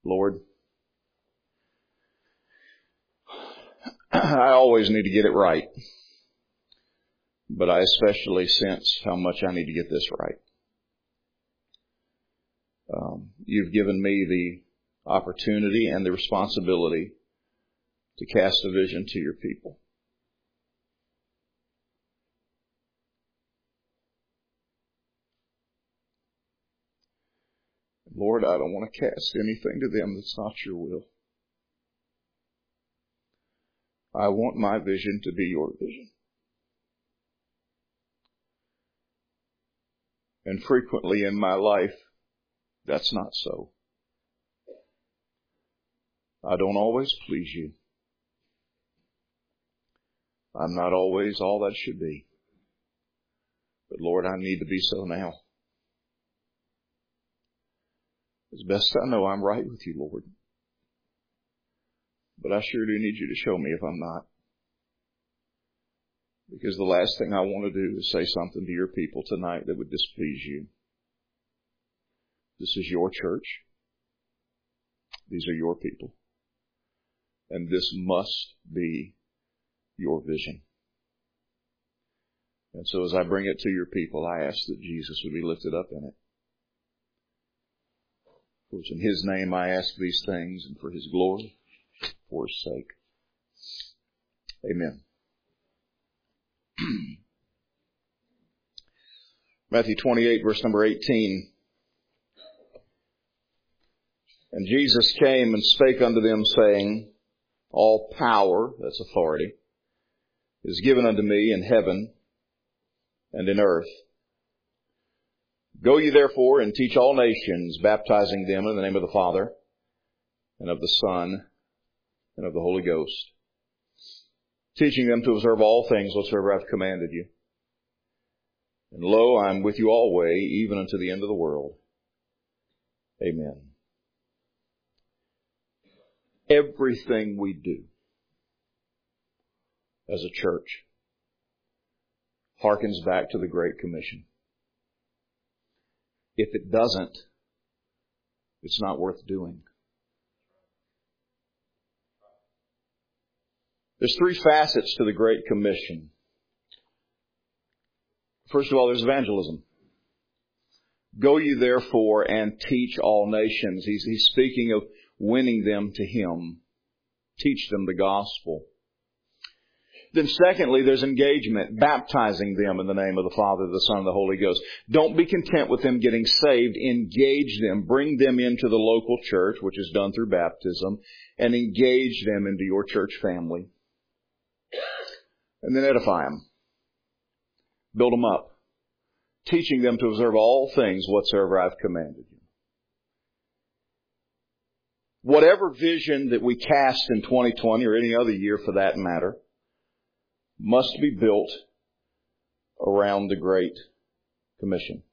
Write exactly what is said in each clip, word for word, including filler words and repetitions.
Lord, I always need to get it right, but I especially sense how much I need to get this right. Um, you've given me the opportunity and the responsibility to cast a vision to your people. Lord, I don't want to cast anything to them that's not your will. I want my vision to be your vision. And frequently in my life, that's not so. I don't always please you. I'm not always all that should be. But Lord, I need to be so now. As best I know, I'm right with you, Lord. But I sure do need you to show me if I'm not. Because the last thing I want to do is say something to your people tonight that would displease you. This is your church. These are your people. And this must be your vision. And so as I bring it to your people, I ask that Jesus would be lifted up in it. For it's in His name I ask these things, and for His glory, for His sake. Amen. Matthew twenty-eight, verse number eighteen. And Jesus came and spake unto them, saying, all power, that's authority, is given unto me in heaven and in earth. Go ye therefore and teach all nations, baptizing them in the name of the Father, and of the Son, and of the Holy Ghost, teaching them to observe all things whatsoever I have commanded you. And lo, I am with you alway, even unto the end of the world. Amen. Everything we do as a church harkens back to the Great Commission. If it doesn't, it's not worth doing. There's three facets to the Great Commission. First of all, there's evangelism. Go ye therefore and teach all nations. He's, he's speaking of winning them to Him. Teach them the gospel. Then secondly, there's engagement, baptizing them in the name of the Father, the Son, and the Holy Ghost. Don't be content with them getting saved. Engage them. Bring them into the local church, which is done through baptism, and engage them into your church family. And then edify them. Build them up. Teaching them to observe all things whatsoever I've commanded you. Whatever vision that we cast in twenty twenty or any other year for that matter must be built around the Great Commission.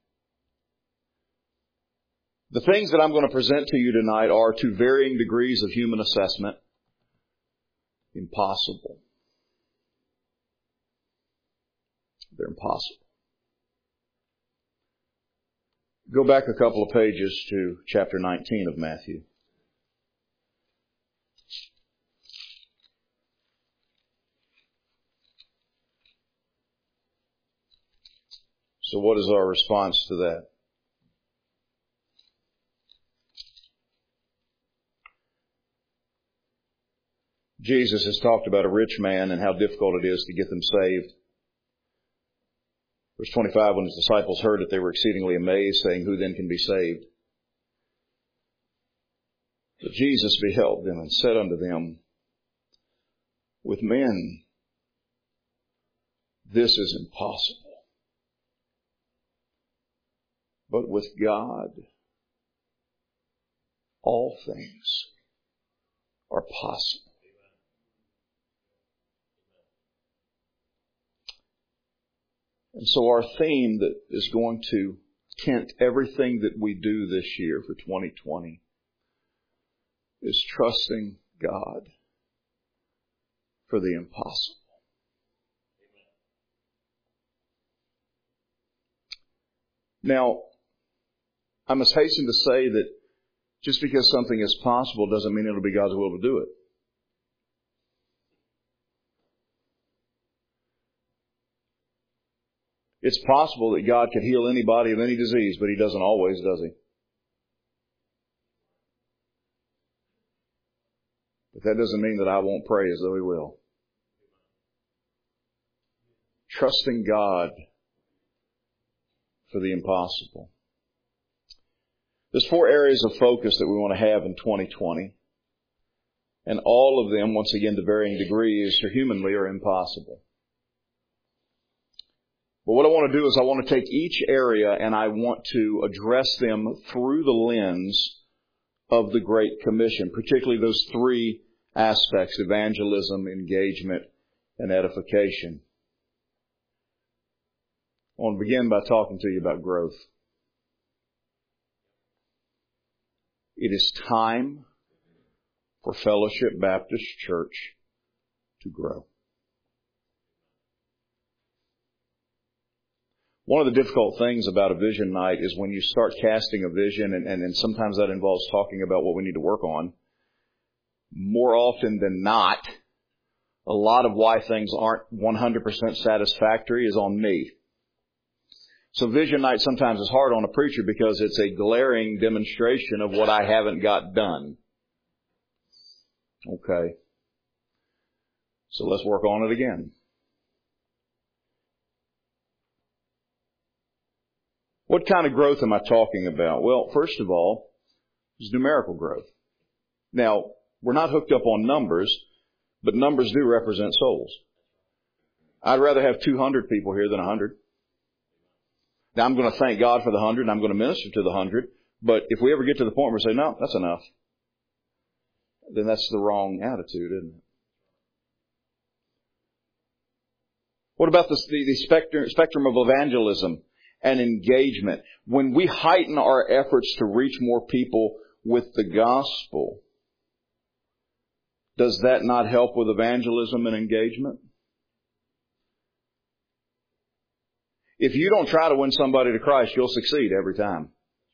The things that I'm going to present to you tonight are, to varying degrees of human assessment, impossible. They're impossible. Go back a couple of pages to chapter nineteen of Matthew. So what is our response to that? Jesus has talked about a rich man and how difficult it is to get them saved. Verse twenty-five, when His disciples heard it, they were exceedingly amazed, saying, who then can be saved? But Jesus beheld them and said unto them, with men this is impossible. But with God, all things are possible. And so our theme that is going to tint everything that we do this year for twenty twenty is trusting God for the impossible. Now, I must hasten to say that Just because something is possible doesn't mean it'll be God's will to do it. It's possible that God could heal anybody of any disease, but He doesn't always, does He? But that doesn't mean that I won't pray as though He will. Trusting God for the impossible. There's four areas of focus that we want to have in twenty twenty. And all of them, once again, to varying degrees, are humanly are impossible. But what I want to do is I want to take each area and I want to address them through the lens of the Great Commission, particularly those three aspects: evangelism, engagement, and edification. I want to begin by talking to you about growth. It is time for Fellowship Baptist Church to grow. One of the difficult things about a vision night is when you start casting a vision, and, and, and sometimes that involves talking about what we need to work on. More often than not, a lot of why things aren't one hundred percent satisfactory is on me. So vision night sometimes is hard on a preacher because it's a glaring demonstration of what I haven't got done. Okay. So let's work on it again. What kind of growth am I talking about? Well, first of all, it's numerical growth. Now, we're not hooked up on numbers, but numbers do represent souls. I'd rather have two hundred people here than one hundred. Now, I'm going to thank God for the one hundred, and I'm going to minister to the one hundred, but if we ever get to the point where we say, no, that's enough, then that's the wrong attitude, isn't it? What about the, the, the spectrum, spectrum of evangelism and engagement? When we heighten our efforts to reach more people with the gospel, does that not help with evangelism and engagement? If you don't try to win somebody to Christ, you'll succeed every time.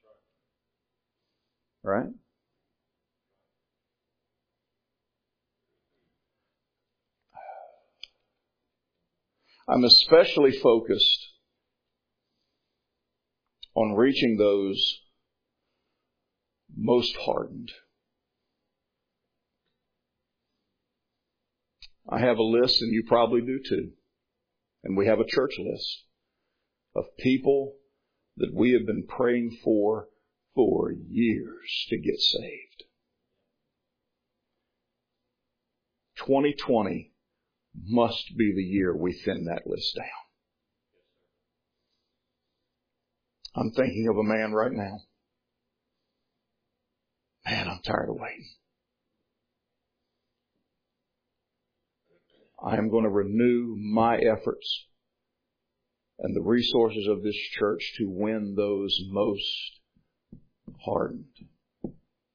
Right? I'm especially focused on reaching those most hardened. I have a list, and you probably do too. And we have a church list of people that we have been praying for for years to get saved. twenty twenty must be the year we thin that list down. I'm thinking of a man right now. Man, I'm tired of waiting. I am going to renew my efforts and the resources of this church to win those most hardened. You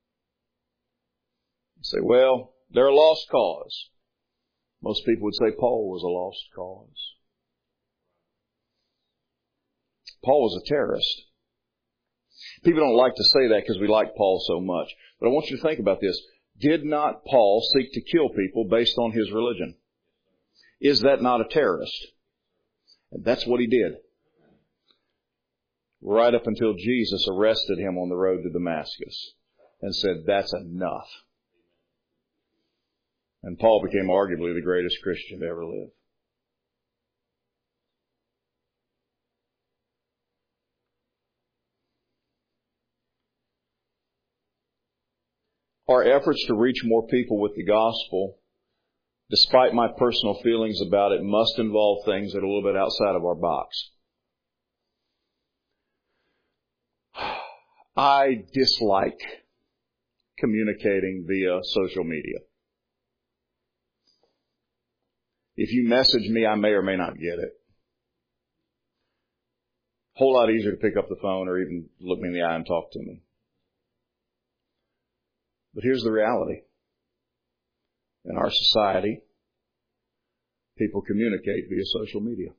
say, well, they're a lost cause. Most people would say Paul was a lost cause. Paul was a terrorist. People don't like to say that because we like Paul so much. But I want you to think about this. Did not Paul seek to kill people based on his religion? Is that not a terrorist? And that's what he did. Right up until Jesus arrested him on the road to Damascus and said, that's enough. And Paul became arguably the greatest Christian to ever live. Our efforts to reach more people with the gospel, despite my personal feelings about it, must involve things that are a little bit outside of our box. I dislike communicating via social media. If you message me, I may or may not get it. Whole lot easier to pick up the phone or even look me in the eye and talk to me. But here's the reality. In our society, people communicate via social media.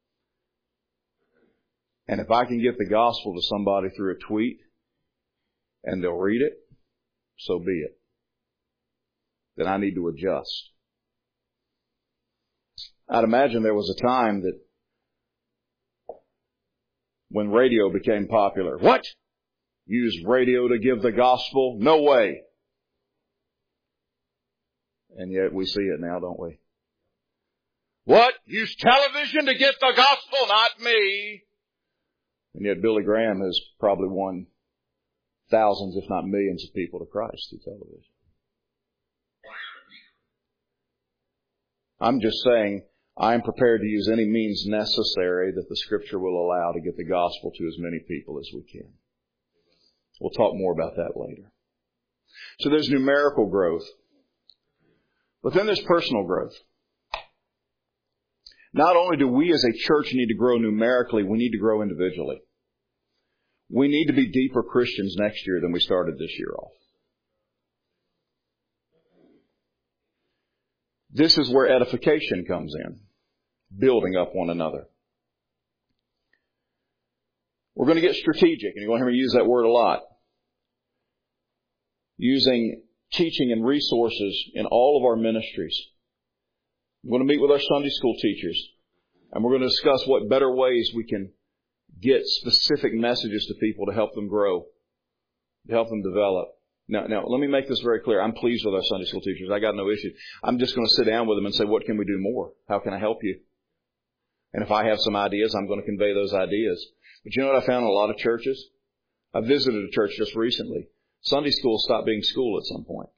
And if I can get the gospel to somebody through a tweet, and they'll read it, so be it. Then I need to adjust. I'd imagine there was a time that when radio became popular. What? Use radio to give the gospel? No way. And yet we see it now, don't we? What? Use television to get the gospel? Not me. And yet Billy Graham has probably won thousands, if not millions of people to Christ through television. I'm just saying, I am prepared to use any means necessary that the Scripture will allow to get the gospel to as many people as we can. We'll talk more about that later. So there's numerical growth. But then there's personal growth. Not only do we as a church need to grow numerically, we need to grow individually. We need to be deeper Christians next year than we started this year off. This is where edification comes in. Building up one another. We're going to get strategic, and you're going to hear me use that word a lot. Using teaching and resources in all of our ministries. I'm going to meet with our Sunday school teachers, and we're going to discuss what better ways we can get specific messages to people to help them grow, to help them develop. Now, now, let me make this very clear. I'm pleased with our Sunday school teachers. I got no issue. I'm just going to sit down with them and say, what can we do more? How can I help you? And if I have some ideas, I'm going to convey those ideas. But you know what I found in a lot of churches? I visited a church just recently. Sunday school stopped being school at some point.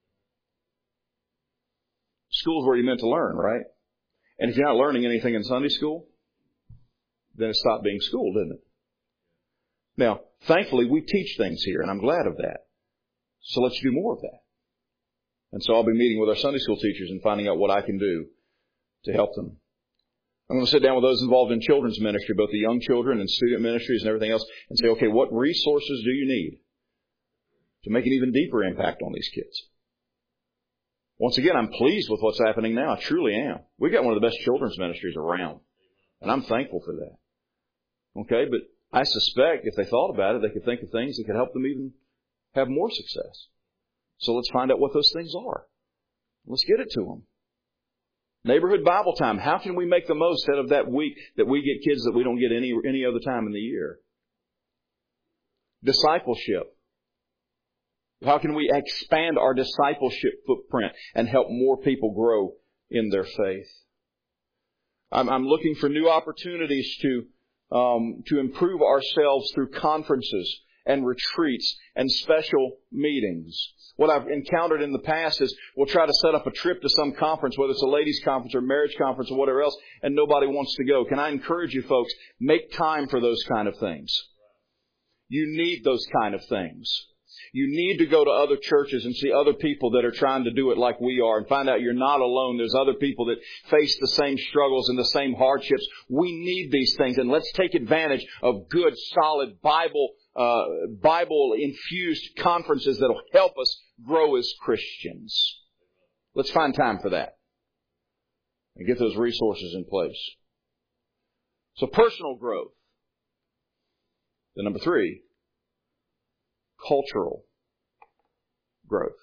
School's where you're meant to learn, right? And if you're not learning anything in Sunday school, then it stopped being school, didn't it? Now, thankfully, we teach things here, and I'm glad of that. So let's do more of that. And so I'll be meeting with our Sunday school teachers and finding out what I can do to help them. I'm going to sit down with those involved in children's ministry, both the young children and student ministries and everything else, and say, okay, what resources do you need to make an even deeper impact on these kids? Once again, I'm pleased with what's happening now. I truly am. We've got one of the best children's ministries around, and I'm thankful for that. Okay, but I suspect if they thought about it, they could think of things that could help them even have more success. So let's find out what those things are. Let's get it to them. Neighborhood Bible time. How can we make the most out of that week that we get kids that we don't get any any other time in the year? Discipleship. How can we expand our discipleship footprint and help more people grow in their faith? I'm, I'm looking for new opportunities to um, to improve ourselves through conferences and retreats and special meetings. What I've encountered in the past is we'll try to set up a trip to some conference, whether it's a ladies' conference or marriage conference or whatever else, and nobody wants to go. Can I encourage you folks, make time for those kind of things. You need those kind of things. You need to go to other churches and see other people that are trying to do it like we are and find out you're not alone. There's other people that face the same struggles and the same hardships. We need these things, and let's take advantage of good, solid Bible Uh, Bible-infused conferences that will help us grow as Christians. Let's find time for that and get those resources in place. So personal growth. Then number three, cultural growth.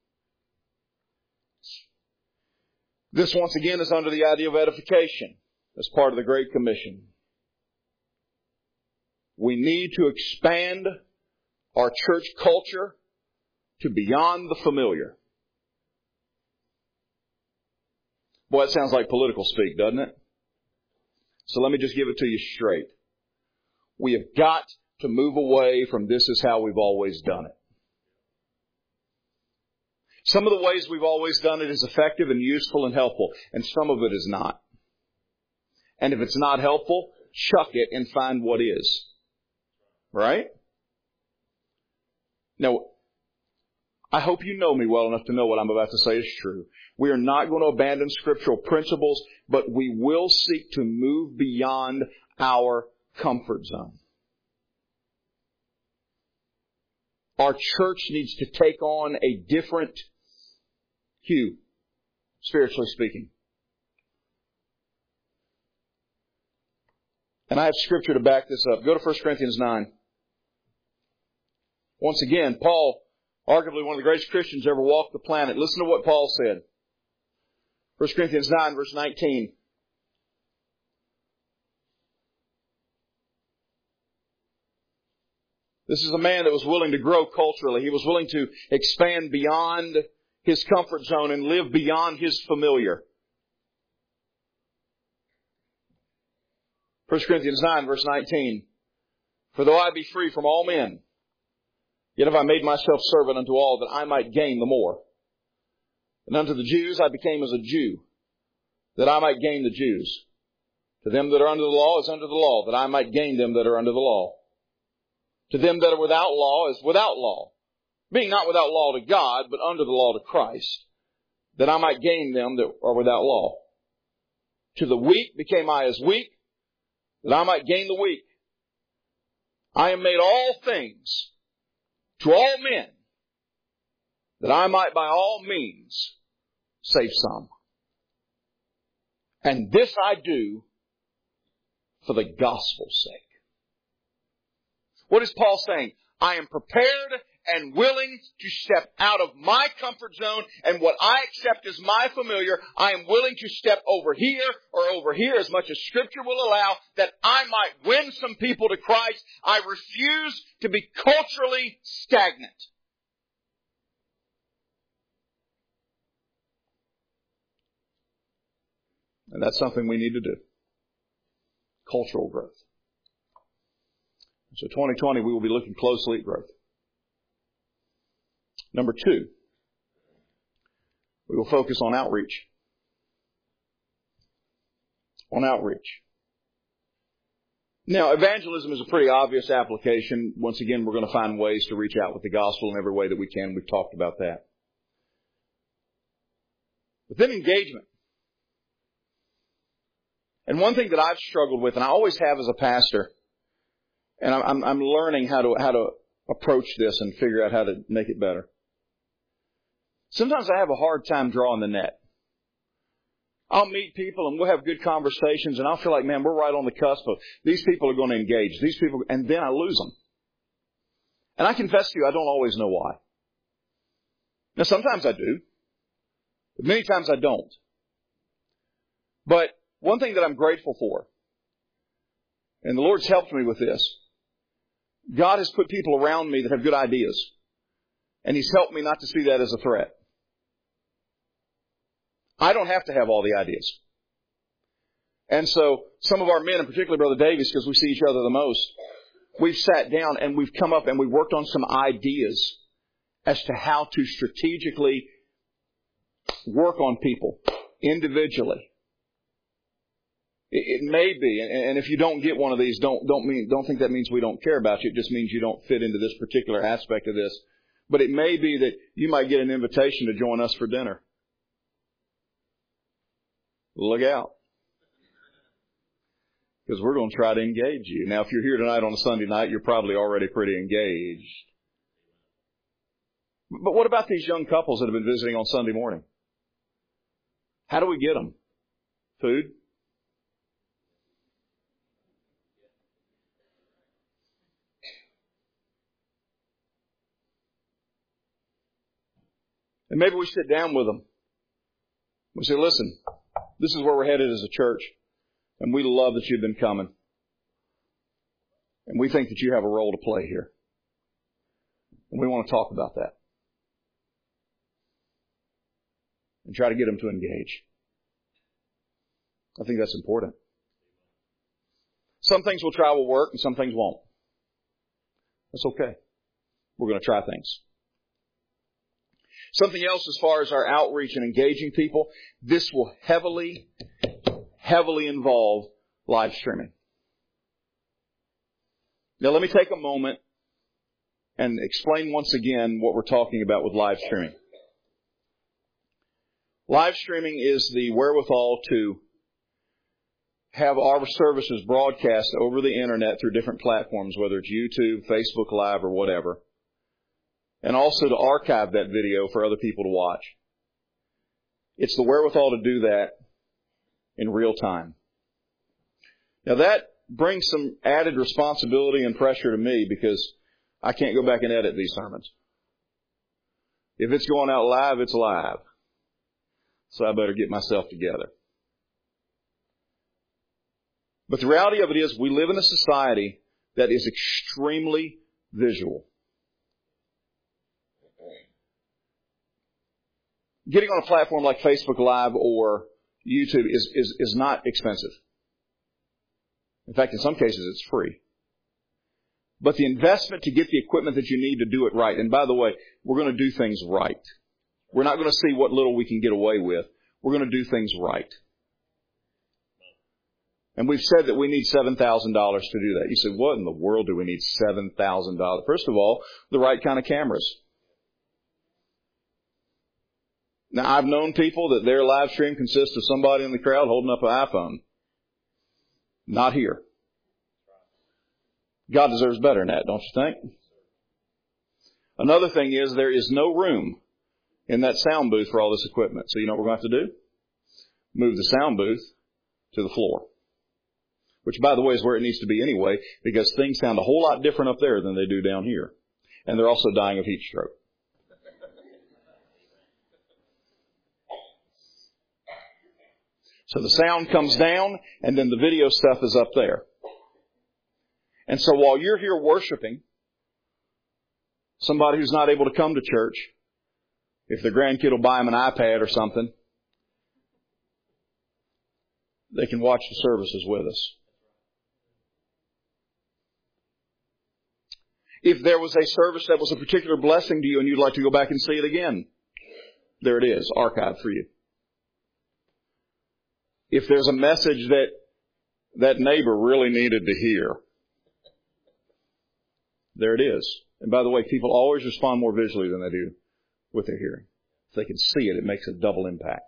This once again is under the idea of edification as part of the Great Commission. We need to expand our church culture to beyond the familiar. Boy, that sounds like political speak, doesn't it? So let me just give it to you straight. We have got to move away from this is how we've always done it. Some of the ways we've always done it is effective and useful and helpful, and some of it is not. And if it's not helpful, chuck it and find what is. Right? Now, I hope you know me well enough to know what I'm about to say is true. We are not going to abandon scriptural principles, but we will seek to move beyond our comfort zone. Our church needs to take on a different hue, spiritually speaking. And I have scripture to back this up. Go to First Corinthians nine. Once again, Paul, arguably one of the greatest Christians ever walked the planet. Listen to what Paul said. First Corinthians nine, verse nineteen. This is a man that was willing to grow culturally. He was willing to expand beyond his comfort zone and live beyond his familiar. First Corinthians nine, verse nineteen. For though I be free from all men, yet have I made myself servant unto all, that I might gain the more. And unto the Jews I became as a Jew, that I might gain the Jews. To them that are under the law is under the law, that I might gain them that are under the law. To them that are without law is without law, being not without law to God, but under the law to Christ, that I might gain them that are without law. To the weak became I as weak, that I might gain the weak. I am made all things to all men, that I might by all means save some. And this I do for the gospel's sake. What is Paul saying? I am prepared and willing to step out of my comfort zone, and what I accept as my familiar, I am willing to step over here or over here as much as Scripture will allow, that I might win some people to Christ. I refuse to be culturally stagnant. And that's something we need to do. Cultural growth. So twenty twenty, we will be looking closely at growth. Number two, we will focus on outreach. On outreach. Now, evangelism is a pretty obvious application. Once again, we're going to find ways to reach out with the gospel in every way that we can. We've talked about that. But then engagement. And one thing that I've struggled with, and I always have as a pastor, and I'm, I'm learning how to, how to approach this and figure out how to make it better. Sometimes I have a hard time drawing the net. I'll meet people and we'll have good conversations, and I'll feel like, man, we're right on the cusp of these people are going to engage. These people, and then I lose them. And I confess to you, I don't always know why. Now, sometimes I do, but many times I don't. But one thing that I'm grateful for, and the Lord's helped me with this, God has put people around me that have good ideas. And He's helped me not to see that as a threat. I don't have to have all the ideas. And so some of our men, and particularly Brother Davies, because we see each other the most, we've sat down and we've come up and we've worked on some ideas as to how to strategically work on people individually. It may be, and if you don't get one of these, don't don't mean don't think that means we don't care about you. It just means you don't fit into this particular aspect of this. But it may be that you might get an invitation to join us for dinner. Look out. Because we're going to try to engage you. Now, if you're here tonight on a Sunday night, you're probably already pretty engaged. But what about these young couples that have been visiting on Sunday morning? How do we get them? Food? And maybe we sit down with them. We say, listen, this is where we're headed as a church. And we love that you've been coming. And we think that you have a role to play here. And we want to talk about that. And try to get them to engage. I think that's important. Some things we'll try will work and some things won't. That's okay. We're going to try things. Something else as far as our outreach and engaging people, this will heavily, heavily involve live streaming. Now let me take a moment and explain once again what we're talking about with live streaming. Live streaming is the wherewithal to have our services broadcast over the internet through different platforms, whether it's YouTube, Facebook Live, or whatever. And also to archive that video for other people to watch. It's the wherewithal to do that in real time. Now that brings some added responsibility and pressure to me because I can't go back and edit these sermons. If it's going out live, it's live. So I better get myself together. But the reality of it is we live in a society that is extremely visual. Getting on a platform like Facebook Live or YouTube is, is, is not expensive. In fact, in some cases, it's free. But the investment to get the equipment that you need to do it right, and by the way, we're going to do things right. We're not going to see what little we can get away with. We're going to do things right. And we've said that we need seven thousand dollars to do that. You say, what in the world do we need seven thousand dollars? First of all, the right kind of cameras. Now, I've known people that their live stream consists of somebody in the crowd holding up an iPhone. Not here. God deserves better than that, don't you think? Another thing is there is no room in that sound booth for all this equipment. So you know what we're going to have to do? Move the sound booth to the floor. Which, by the way, is where it needs to be anyway, because things sound a whole lot different up there than they do down here. And they're also dying of heat stroke. So the sound comes down, and then the video stuff is up there. And so while you're here worshiping, somebody who's not able to come to church, if their grandkid will buy them an iPad or something, they can watch the services with us. If there was a service that was a particular blessing to you and you'd like to go back and see it again, there it is, archived for you. If there's a message that that neighbor really needed to hear, there it is. And by the way, people always respond more visually than they do with their hearing. If they can see it, it makes a double impact.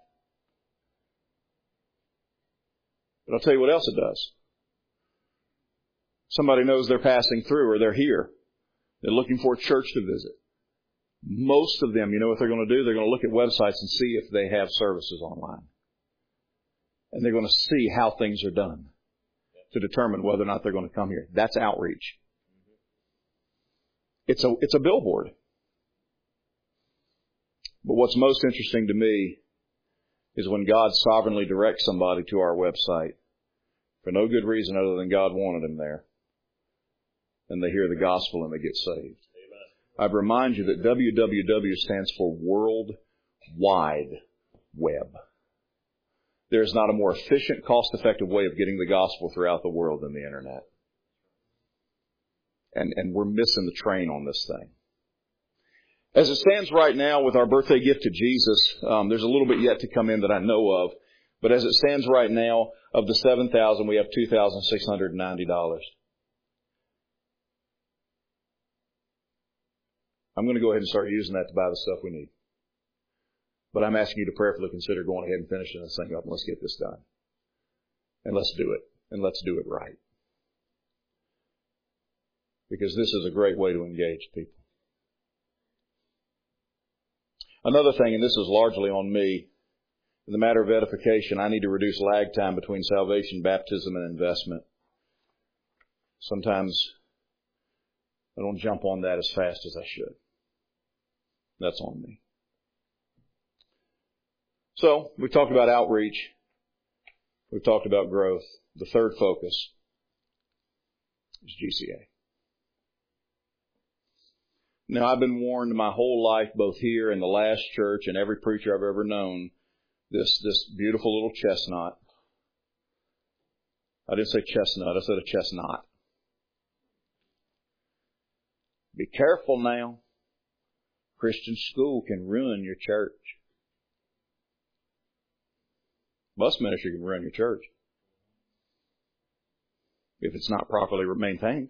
But I'll tell you what else it does. Somebody knows they're passing through or they're here. They're looking for a church to visit. Most of them, you know what they're going to do? They're going to look at websites and see if they have services online. And they're going to see how things are done to determine whether or not they're going to come here. That's outreach. It's a, it's a billboard. But what's most interesting to me is when God sovereignly directs somebody to our website for no good reason other than God wanted them there. And they hear the gospel and they get saved. Amen. I'd remind you that W W W stands for World Wide Web. There's not a more efficient, cost-effective way of getting the gospel throughout the world than the internet. And, and we're missing the train on this thing. As it stands right now with our birthday gift to Jesus, um, there's a little bit yet to come in that I know of. But as it stands right now, of the seven thousand, we have two thousand six hundred ninety dollars. I'm going to go ahead and start using that to buy the stuff we need. But I'm asking you to prayerfully consider going ahead and finishing this thing up and let's get this done. And let's do it. And let's do it right. Because this is a great way to engage people. Another thing, and this is largely on me, in the matter of edification, I need to reduce lag time between salvation, baptism, and investment. Sometimes I don't jump on that as fast as I should. That's on me. So, we've talked about outreach. We've talked about growth. The third focus is G C A. Now, I've been warned my whole life, both here in the last church and every preacher I've ever known, this, this beautiful little chestnut. I didn't say chestnut, I said a chestnut. Be careful now. Christian school can ruin your church. Bus ministry can ruin your church if it's not properly maintained.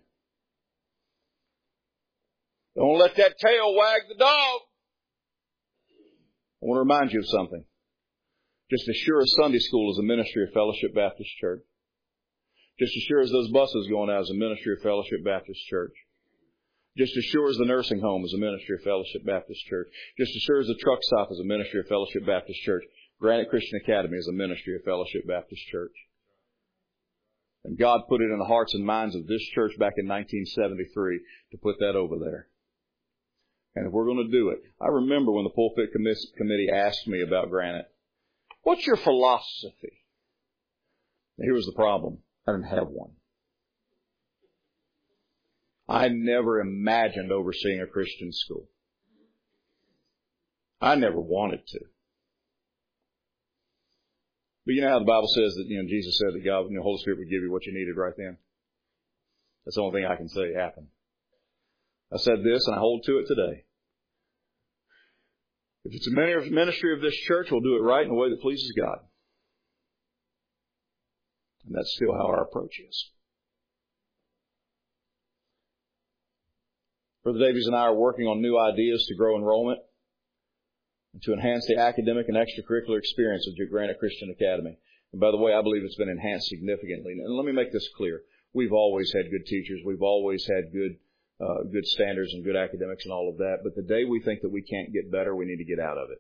Don't let that tail wag the dog. I want to remind you of something. Just as sure as Sunday school is a ministry of Fellowship Baptist Church. Just as sure as those buses going out is a ministry of Fellowship Baptist Church. Just as sure as the nursing home is a ministry of Fellowship Baptist Church. Just as sure as the truck stop is a ministry of Fellowship Baptist Church. Granite Christian Academy is a ministry of Fellowship Baptist Church. And God put it in the hearts and minds of this church back in nineteen seventy-three to put that over there. And if we're going to do it, I remember when the pulpit committee asked me about Granite, what's your philosophy? And here was the problem. I didn't have one. I never imagined overseeing a Christian school. I never wanted to. But you know how the Bible says that, you know, Jesus said that God, and the Holy Spirit would give you what you needed right then? That's the only thing I can say happened. I said this, and I hold to it today. If it's a ministry of this church, we'll do it right in a way that pleases God. And that's still how our approach is. Brother Davies and I are working on new ideas to grow enrollment and to enhance the academic and extracurricular experience of Granite Christian Academy. And by the way, I believe it's been enhanced significantly. And let me make this clear. We've always had good teachers. We've always had good uh, good standards and good academics and all of that. But the day we think that we can't get better, we need to get out of it.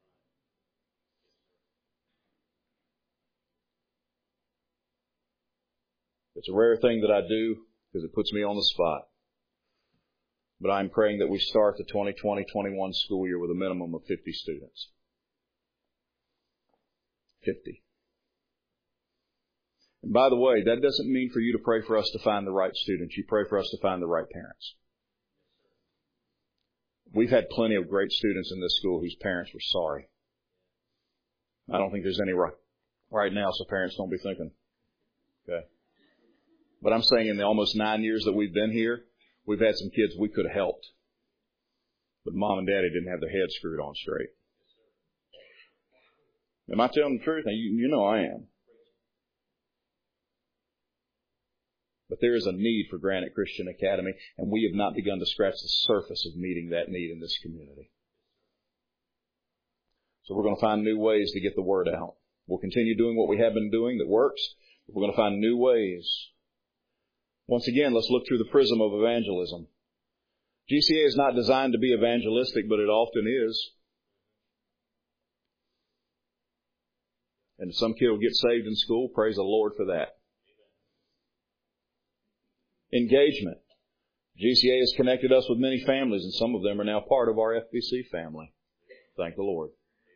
It's a rare thing that I do because it puts me on the spot. But I'm praying that we start the twenty twenty twenty-one school year with a minimum of fifty students. fifty. And by the way, that doesn't mean for you to pray for us to find the right students. You pray for us to find the right parents. We've had plenty of great students in this school whose parents were sorry. I don't think there's any right, right now, so parents don't be thinking. Okay. But I'm saying in the almost nine years that we've been here, we've had some kids we could have helped. But mom and daddy didn't have their heads screwed on straight. Am I telling the truth? You, you know I am. But there is a need for Granite Christian Academy, and we have not begun to scratch the surface of meeting that need in this community. So we're going to find new ways to get the word out. We'll continue doing what we have been doing that works. But we're going to find new ways. Once again, let's look through the prism of evangelism. G C A is not designed to be evangelistic, but it often is. And if some kid will get saved in school, praise the Lord for that. Engagement. G C A has connected us with many families, and some of them are now part of our F B C family. Thank the Lord.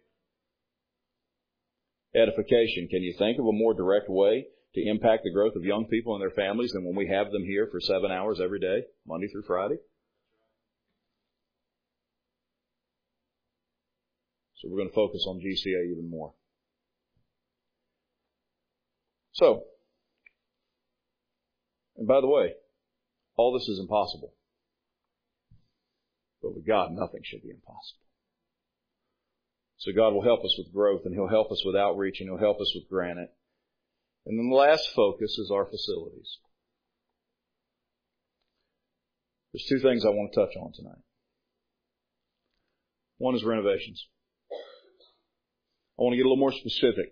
Edification. Can you think of a more direct way to impact the growth of young people and their families than when we have them here for seven hours every day, Monday through Friday? So we're going to focus on G C A even more. So, and by the way, all this is impossible. But with God, nothing should be impossible. So God will help us with growth, and He'll help us with outreach, and He'll help us with Granite. And then the last focus is our facilities. There's two things I want to touch on tonight. One is renovations. I want to get a little more specific.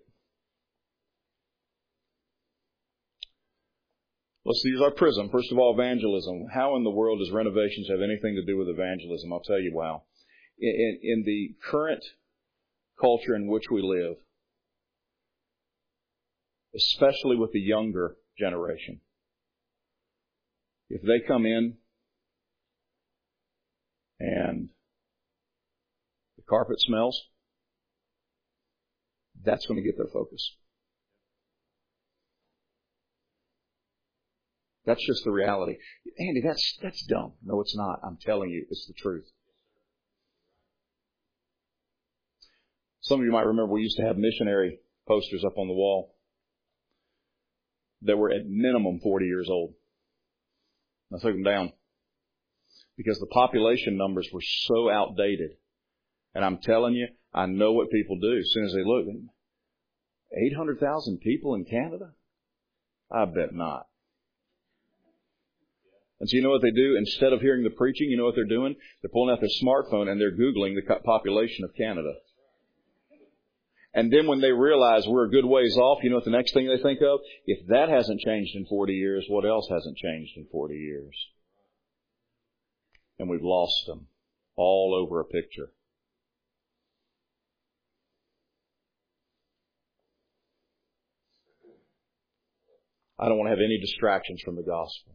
Let's use our prism. First of all, evangelism. How in the world does renovations have anything to do with evangelism? I'll tell you wow. In, in the current culture in which we live, especially with the younger generation, if they come in and the carpet smells, that's going to get their focus. That's just the reality. Andy, that's that's dumb. No, it's not. I'm telling you, it's the truth. Some of you might remember we used to have missionary posters up on the wall that were at minimum forty years old. I took them down because the population numbers were so outdated. And I'm telling you, I know what people do as soon as they look. eight hundred thousand people in Canada? I bet not. And so you know what they do? Instead of hearing the preaching, you know what they're doing? They're pulling out their smartphone and they're Googling the population of Canada. And then when they realize we're a good ways off, you know what the next thing they think of? If that hasn't changed in forty years, what else hasn't changed in forty years? And we've lost them all over a picture. I don't want to have any distractions from the gospel.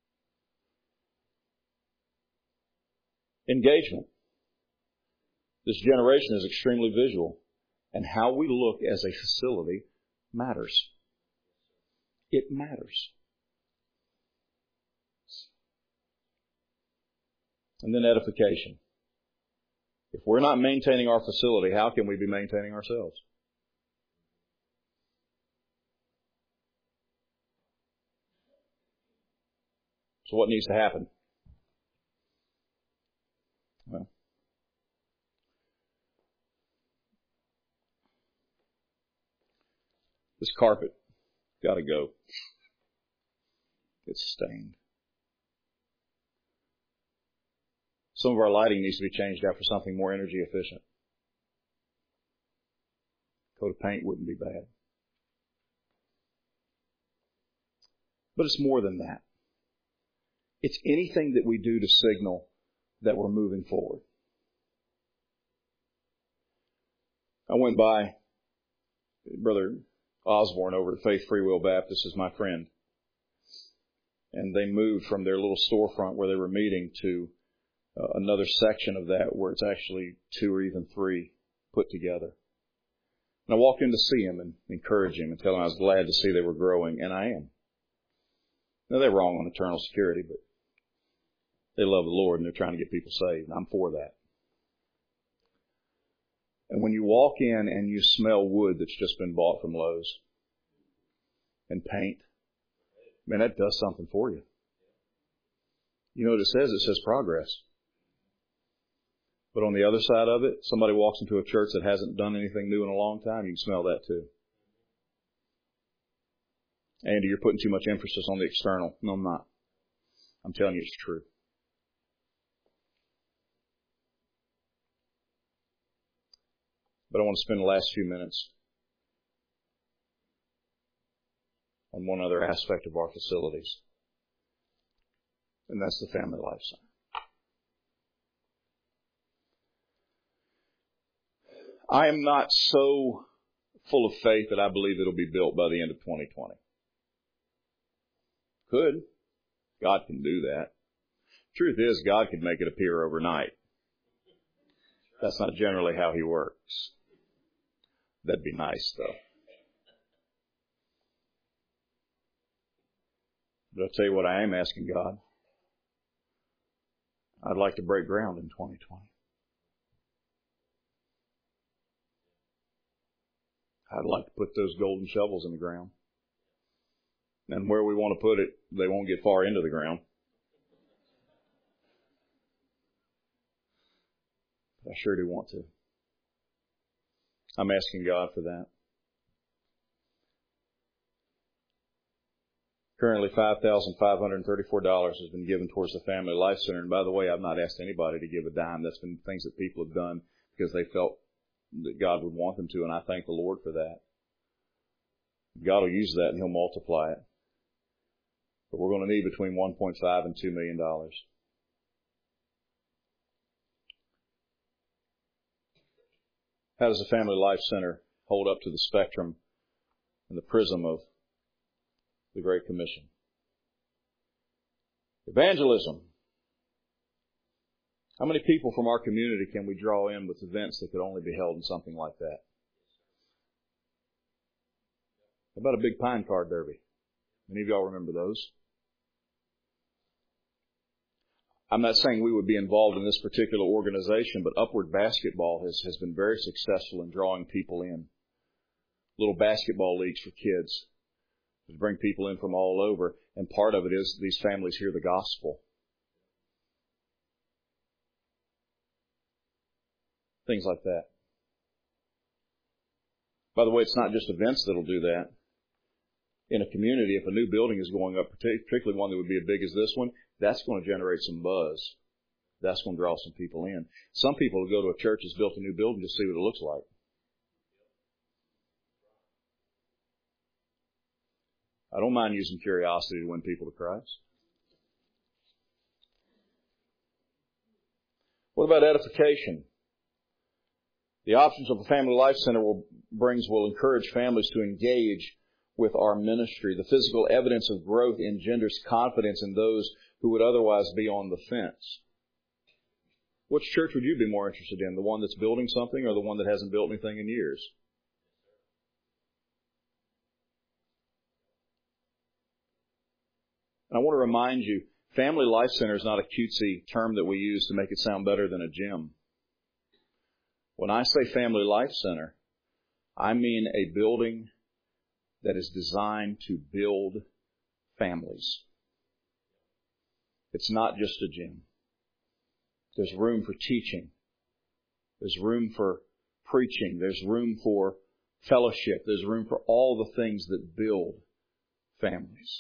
Engagement. This generation is extremely visual, and how we look as a facility matters. It matters. And then edification. If we're not maintaining our facility, how can we be maintaining ourselves? So what needs to happen? Well, this carpet got to go. It's stained. Some of our lighting needs to be changed out for something more energy efficient. Coat of paint wouldn't be bad. But it's more than that. It's anything that we do to signal that we're moving forward. I went by Brother Osborne over at Faith Free Will Baptist is my friend. And they moved from their little storefront where they were meeting to uh, another section of that where it's actually two or even three put together. And I walked in to see him and encourage him and tell him I was glad to see they were growing, and I am. Now, they're wrong on eternal security, but they love the Lord and they're trying to get people saved. I'm for that. And when you walk in and you smell wood that's just been bought from Lowe's and paint, man, that does something for you. You know what it says? It says progress. But on the other side of it, somebody walks into a church that hasn't done anything new in a long time, you can smell that too. Andy, you're putting too much emphasis on the external. No, I'm not. I'm telling you it's true. But I want to spend the last few minutes on one other aspect of our facilities. And that's the Family Life Center. I am not so full of faith that I believe it'll be built by the end of twenty twenty. Could. God can do that. Truth is, God could make it appear overnight. That's not generally how He works. That'd be nice, though. But I'll tell you what I am asking God. I'd like to break ground in twenty twenty. I'd like to put those golden shovels in the ground. And where we want to put it, they won't get far into the ground. But I sure do want to. I'm asking God for that. Currently, five thousand five hundred thirty-four dollars has been given towards the Family Life Center. And by the way, I've not asked anybody to give a dime. That's been things that people have done because they felt that God would want them to, and I thank the Lord for that. God will use that and He'll multiply it. But we're going to need between one point five and two million dollars. How does the Family Life Center hold up to the spectrum and the prism of the Great Commission? Evangelism. How many people from our community can we draw in with events that could only be held in something like that? How about a big pine card derby? Many of y'all remember those? I'm not saying we would be involved in this particular organization, but Upward Basketball has, has been very successful in drawing people in. Little basketball leagues for kids to bring people in from all over. And part of it is these families hear the gospel. Things like that. By the way, it's not just events that'll do that. In a community, if a new building is going up, particularly one that would be as big as this one, that's going to generate some buzz. That's going to draw some people in. Some people will go to a church that's built a new building to see what it looks like. I don't mind using curiosity to win people to Christ. What about edification? The options of a Family Life Center will brings will encourage families to engage with our ministry. The physical evidence of growth engenders confidence in those who would otherwise be on the fence. Which church would you be more interested in? The one that's building something or the one that hasn't built anything in years? And I want to remind you, Family Life Center is not a cutesy term that we use to make it sound better than a gym. When I say Family Life Center, I mean a building that is designed to build families. It's not just a gym. There's room for teaching. There's room for preaching. There's room for fellowship. There's room for all the things that build families.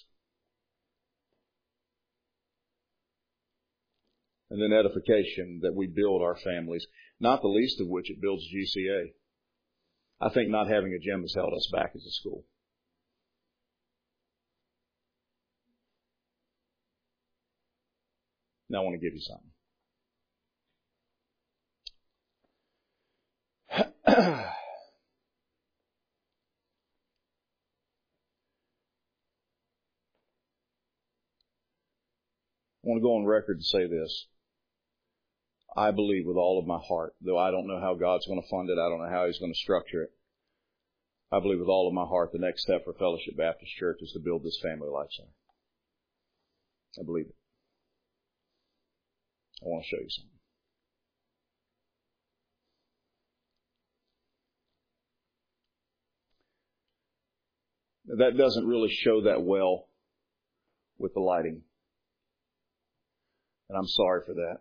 And then edification, that we build our families, not the least of which it builds G C A. I think not having a gym has held us back as a school. Now I want to give you something. I want to go on record to say this. I believe with all of my heart, though I don't know how God's going to fund it, I don't know how He's going to structure it. I believe with all of my heart the next step for Fellowship Baptist Church is to build this Family Life Center. I believe it. I want to show you something. That doesn't really show that well with the lighting. And I'm sorry for that.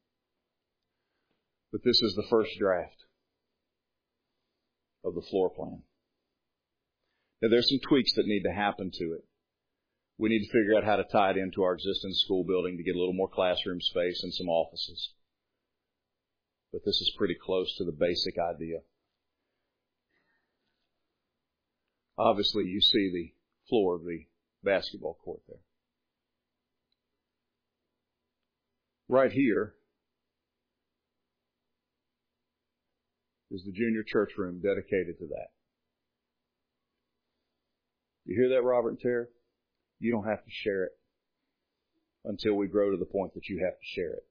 But this is the first draft of the floor plan. Now there's some tweaks that need to happen to it. We need to figure out how to tie it into our existing school building to get a little more classroom space and some offices. But this is pretty close to the basic idea. Obviously, you see the floor of the basketball court there. Right here is the junior church room dedicated to that. You hear that, Robert and Tara? You don't have to share it until we grow to the point that you have to share it.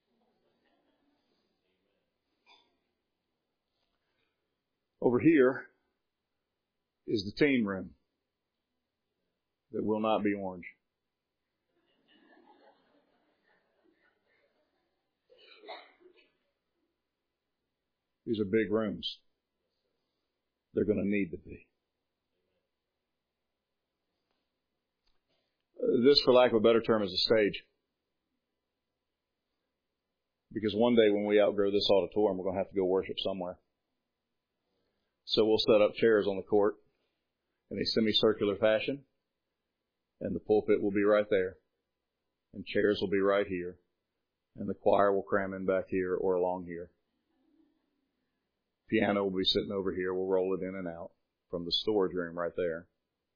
Over here is the teen room that will not be orange. These are big rooms. They're going to need to be. This, for lack of a better term, is a stage. Because one day when we outgrow this auditorium, we're going to have to go worship somewhere. So we'll set up chairs on the court in a semicircular fashion, and the pulpit will be right there, and chairs will be right here, and the choir will cram in back here or along here. Piano will be sitting over here. We'll roll it in and out from the storage room right there.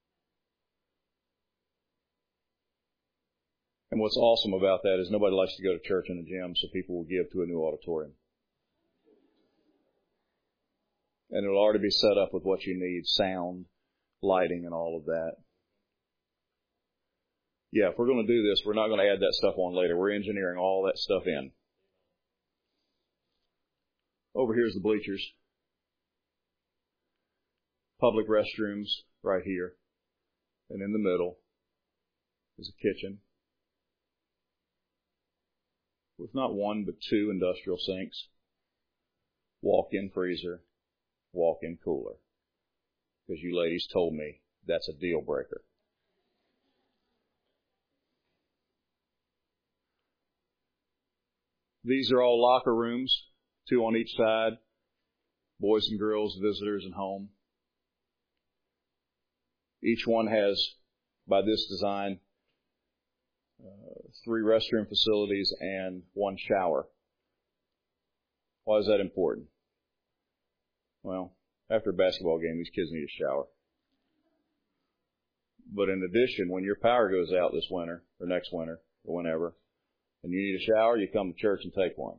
And what's awesome about that is nobody likes to go to church in a gym, so people will give to a new auditorium. And it'll already be set up with what you need, sound, lighting, and all of that. Yeah, if we're going to do this, we're not going to add that stuff on later. We're engineering all that stuff in. Over here's the bleachers. Public restrooms right here. And in the middle is a kitchen with not one but two industrial sinks, walk-in freezer, walk-in cooler. Because you ladies told me that's a deal breaker. These are all locker rooms, two on each side, boys and girls, visitors and home. Each one has, by this design, uh, three restroom facilities and one shower. Why is that important? Well, after a basketball game, these kids need a shower. But in addition, when your power goes out this winter, or next winter, or whenever, and you need a shower, you come to church and take one.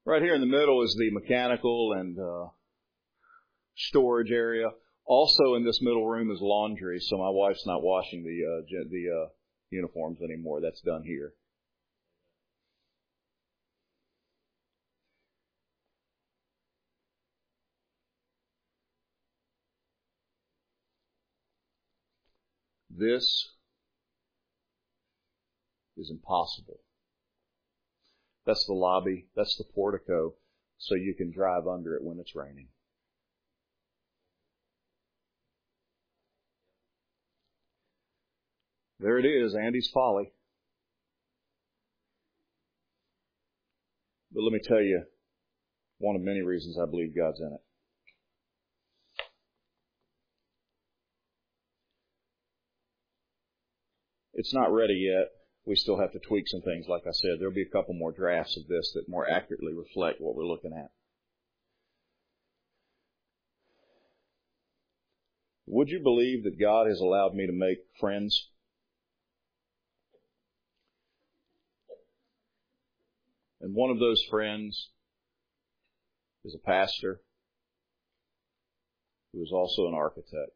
Right here in the middle is the mechanical and uh, storage area. Also in this middle room is laundry, so my wife's not washing the uh, the uh, uniforms anymore. That's done here. This is impossible. That's the lobby. That's the portico, so you can drive under it when it's raining. There it is, Andy's Folly. But let me tell you, one of many reasons I believe God's in it. It's not ready yet. We still have to tweak some things, like I said. There'll be a couple more drafts of this that more accurately reflect what we're looking at. Would you believe that God has allowed me to make friends? And one of those friends is a pastor who is also an architect.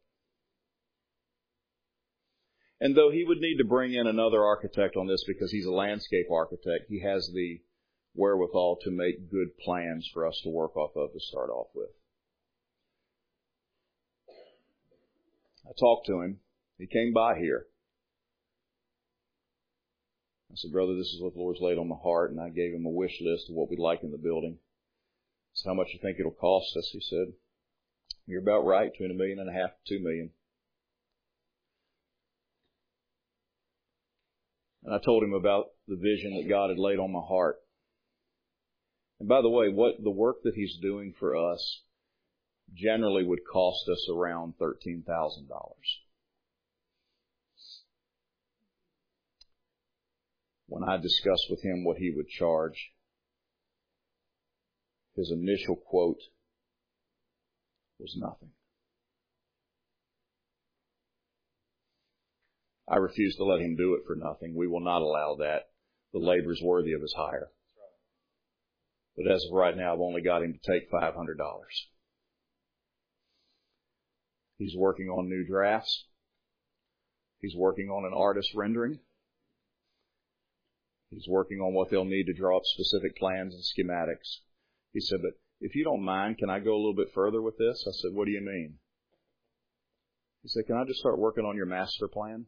And though he would need to bring in another architect on this because he's a landscape architect, he has the wherewithal to make good plans for us to work off of to start off with. I talked to him. He came by here. I said, brother, this is what the Lord's laid on my heart, and I gave him a wish list of what we'd like in the building. I said, how much do you think it'll cost us? He said, you're about right, between a million and a half to two million. And I told him about the vision that God had laid on my heart. And by the way, what the work that he's doing for us generally would cost us around thirteen thousand dollars. When I discussed with him what he would charge, his initial quote was nothing. I refuse to let him do it for nothing. We will not allow that. The labor is worthy of his hire. But as of right now, I've only got him to take five hundred dollars. He's working on new drafts. He's working on an artist rendering. He's working on what they'll need to draw up specific plans and schematics. He said, but if you don't mind, can I go a little bit further with this? I said, what do you mean? He said, can I just start working on your master plan?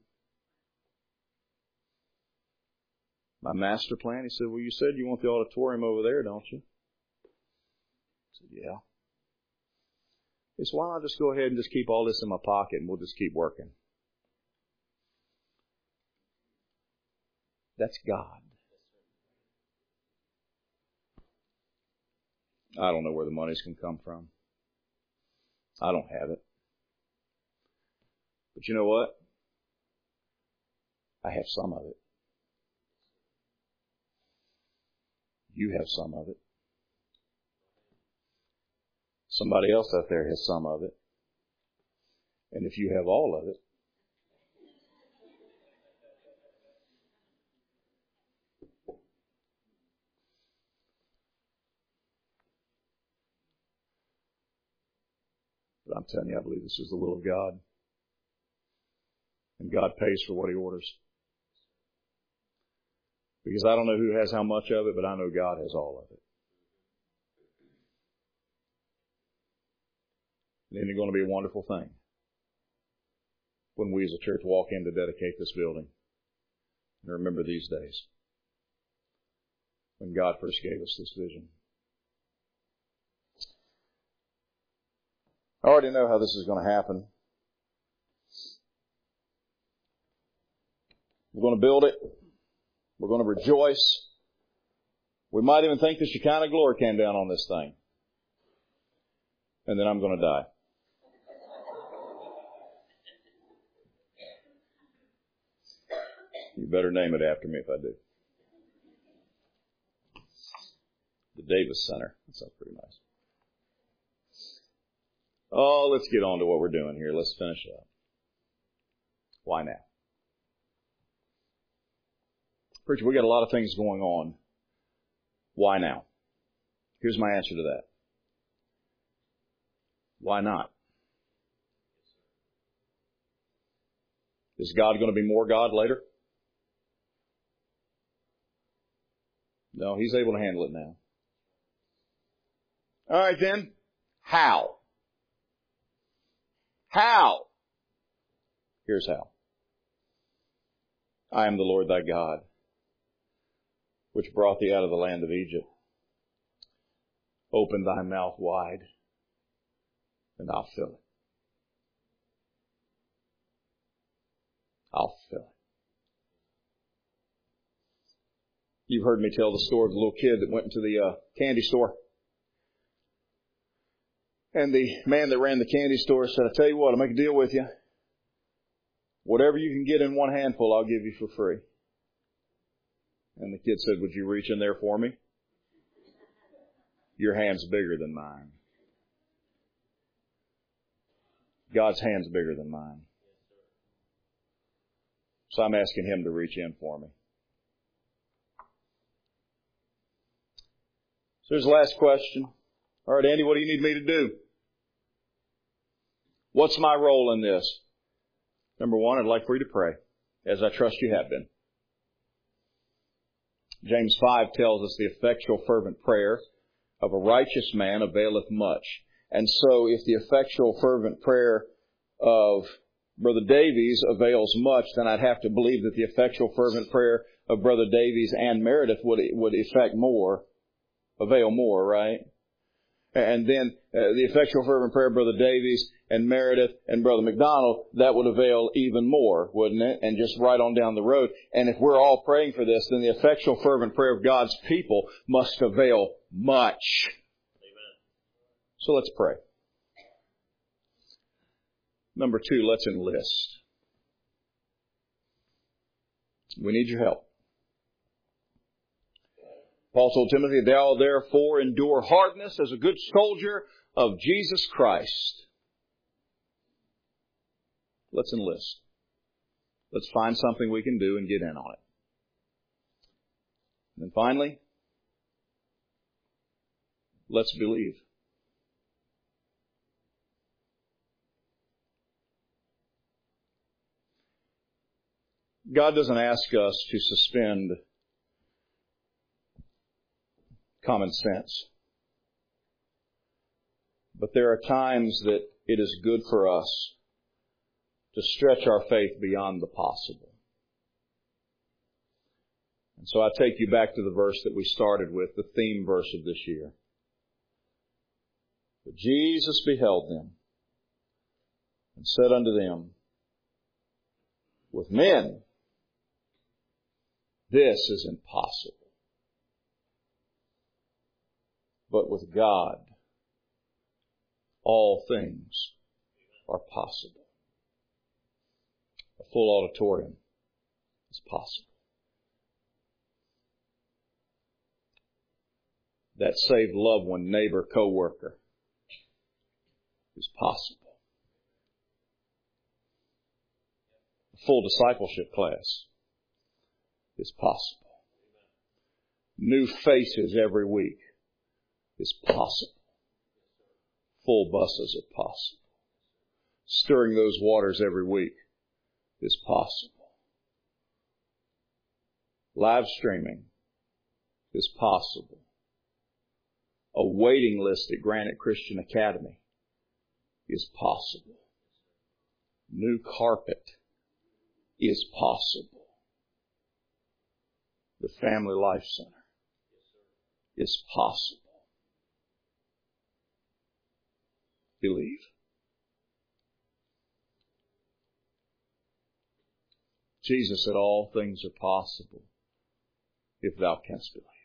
My master plan? He said, well, you said you want the auditorium over there, don't you? I said, yeah. He said, why don't I just go ahead and just keep all this in my pocket and we'll just keep working? That's God. I don't know where the monies can come from. I don't have it. But you know what? I have some of it. You have some of it. Somebody else out there has some of it. And if you have all of it, but I'm telling you, I believe this is the will of God. And God pays for what He orders. Because I don't know who has how much of it, but I know God has all of it. And isn't it going to be a wonderful thing when we as a church walk in to dedicate this building and remember these days when God first gave us this vision. I already know how this is going to happen. We're going to build it. We're going to rejoice. We might even think the Shekinah glory came down on this thing. And then I'm going to die. You better name it after me if I do. The Davis Center. That sounds pretty nice. Oh, let's get on to what we're doing here. Let's finish up. Why now? Preacher, we got a lot of things going on. Why now? Here's my answer to that. Why not? Is God going to be more God later? No, He's able to handle it now. All right then. How? How? Here's how. I am the Lord thy God, which brought thee out of the land of Egypt. Open thy mouth wide, and I'll fill it. I'll fill it. You've heard me tell the story of the little kid that went into the uh, candy store. And the man that ran the candy store said, I tell you what, I'll make a deal with you. Whatever you can get in one handful, I'll give you for free. And the kid said, would you reach in there for me? Your hand's bigger than mine. God's hand's bigger than mine. So I'm asking Him to reach in for me. So here's the last question. All right, Andy, what do you need me to do? What's my role in this? Number one, I'd like for you to pray, as I trust you have been. James five tells us the effectual fervent prayer of a righteous man availeth much. And so if the effectual fervent prayer of Brother Davies avails much, then I'd have to believe that the effectual fervent prayer of Brother Davies and Meredith would would effect more, avail more, right? And then uh, the effectual fervent prayer of Brother Davies and Meredith and Brother McDonald, that would avail even more, wouldn't it? And just right on down the road. And if we're all praying for this, then the effectual fervent prayer of God's people must avail much. Amen. So let's pray. Number two, let's enlist. We need your help. Paul told Timothy, thou therefore endure hardness as a good soldier of Jesus Christ. Let's enlist. Let's find something we can do and get in on it. And then finally, let's believe. God doesn't ask us to suspend common sense. But there are times that it is good for us to stretch our faith beyond the possible. And so I take you back to the verse that we started with, the theme verse of this year. But Jesus beheld them and said unto them, with men, this is impossible. But with God, all things are possible. A full auditorium is possible. That saved loved one, neighbor, co-worker is possible. A full discipleship class is possible. New faces every week is possible. Full buses are possible. Stirring those waters every week is possible. Live streaming is possible. A waiting list at Granite Christian Academy is possible. New carpet is possible. The Family Life Center is possible. Believe. Jesus said all things are possible if thou canst believe.